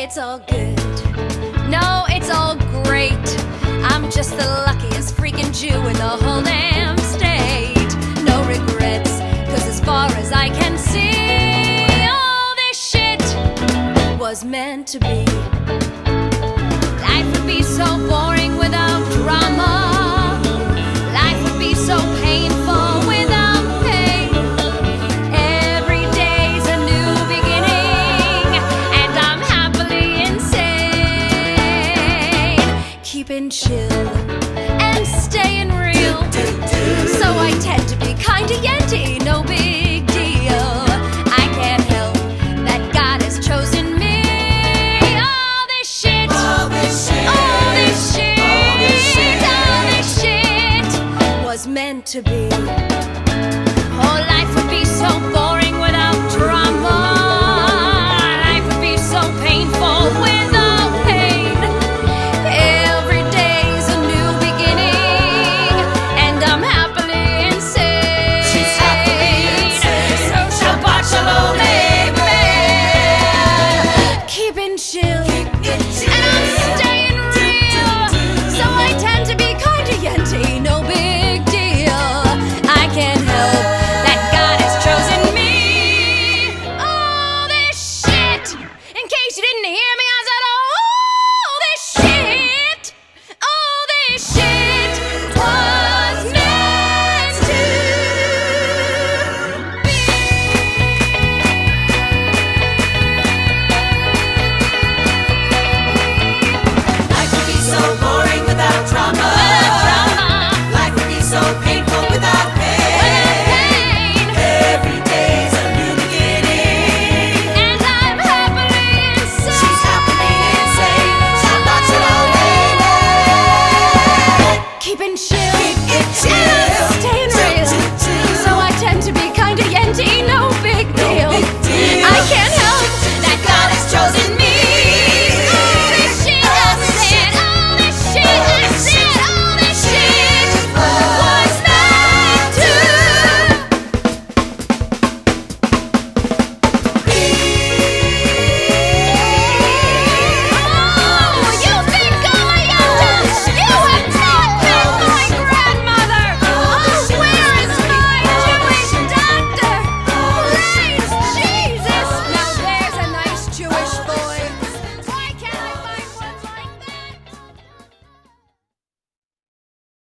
it's all good. No, it's all great. I'm just the luckiest freaking Jew in the whole damn state. No regrets, cause as far as I can see, all this shit was meant to be. Life would be so boring without drama. Life would be so painful